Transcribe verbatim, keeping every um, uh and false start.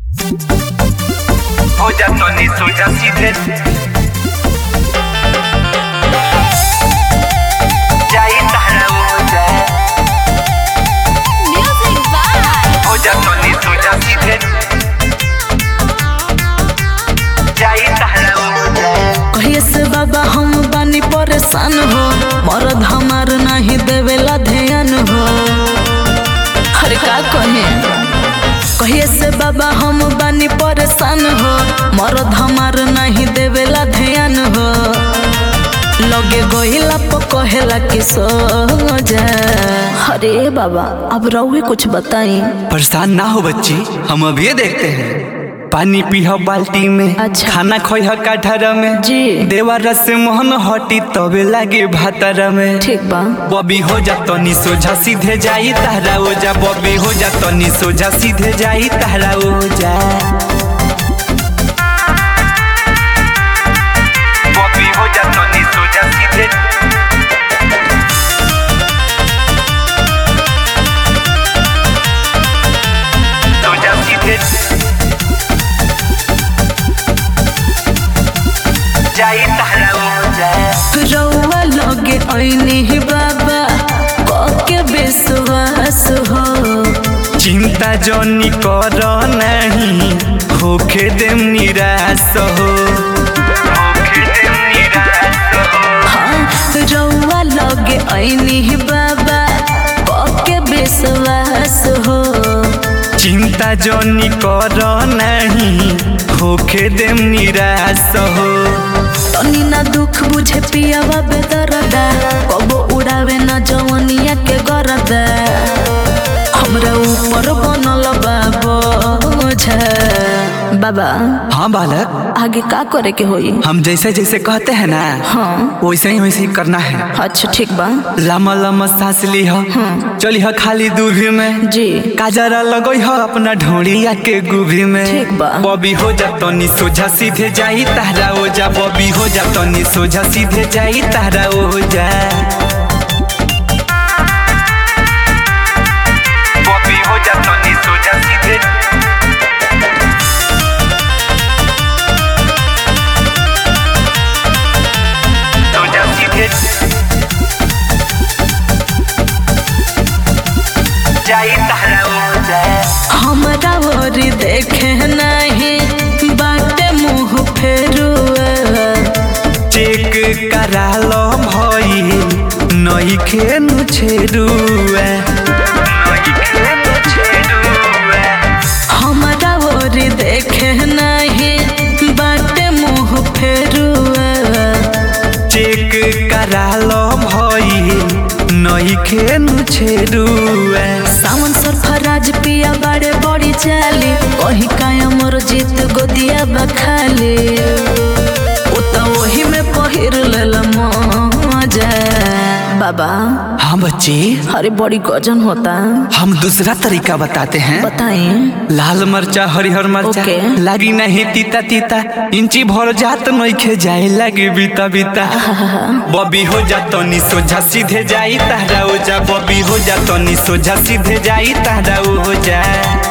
हो जा तनी सोजा सीधे जाई तहरा हो जाए Music vibe. हो जा तनी सोजा सीधे जाई तहरा हो जाए। कहिए से बाबा हम बानी परेशान हो, मरद हमार नहीं देवेला ध्यान हो। अरे का कहे कहिए से बाबा हम बानी परेशान हो, मरद हमार नहीं देवेला ध्यान हो। लगे गोहिला प कहेला कि सो जा। अरे बाबा अब रहुए कुछ बताई। परेशान ना हो बच्ची, हम अभी देखते हैं। पानी पीह बाल्टी में, अच्छा। खाना खोह कटहरा में जी। देवा रस मोहन हटी तबे लागे भातरा में। ठीक बा। बॉबी हो जा तनी सोझा सीधे जाई तहरा हो जा। बॉबी हो जा तनी सोझा सीधे जाई तहरा हो जा। बॉबी हो जा तनी सोजा सीधे सोजा सीधे जाई तहरा हो जाए। रउआ लगे ऐनी बाबा कके विश्वास हो। चिंता जोनी कर नहीं होखे देम निराश हो। होके देम निराश हो। हाँ रउआ लगे ऐनी बाबा कके विश्वास हो। चिंता जोनी कर नहीं होखे देम निराश हो। तनी ना दुख बुझे पियावा बेदरदा, कबो उड़ावे ना जवनिया के गरदा। हमरा ऊपर बनल बाबा बोझा। बाबा हाँ बालक, आगे का करे के होई? हम जैसे जैसे कहते हैं ना हाँ वैसे ही वैसे ही करना है। अच्छा ठीक बा। लम्बा लम्बा सांस ली हो, चली हो खाली दूभी में जी। काजरा लगई हो अपना ढोड़िया के गुभी में। ठीक बा। बॉबी हो जा तनी सोझा सीधे जाई तहरा हो जा। बॉबी हो जा तनी सोझा सीधे जाई तहरा हो जा। बॉबी हो जा तनी सोजा सीधे सोजा सीधे जाई तहरा हो जाए। हमरा ओरी देखे नहीं बाटे मुँह फेरुआ। चेक करा लो भई नई खेन छेरुआ। हमरा ओरी देखे नहीं बाटे मुँह फेरुआ। चेक करा लो भई नई खेन छेरुआ। सावन सरफराज पिया बड़े बड़ी चाली, वही काया मोर जीत गोदिया बखाली। उता वही में पहिर लेला मजा। बाबा हाँ बच्ची, अरे बड़ी गजन होता। हम दूसरा तरीका बताते हैं। बताएं। लाल मरचा हरिहर मरचा ओके। लागी नहीं तीता तीता, इंची भर जात नइखे जाए लागी बीता बीता। बॉबी हो जा तनी सोझा सीधे जाई तहरा हो जा। बॉबी हो जा तनी सोझा सीधे जाई तहरा हो जा।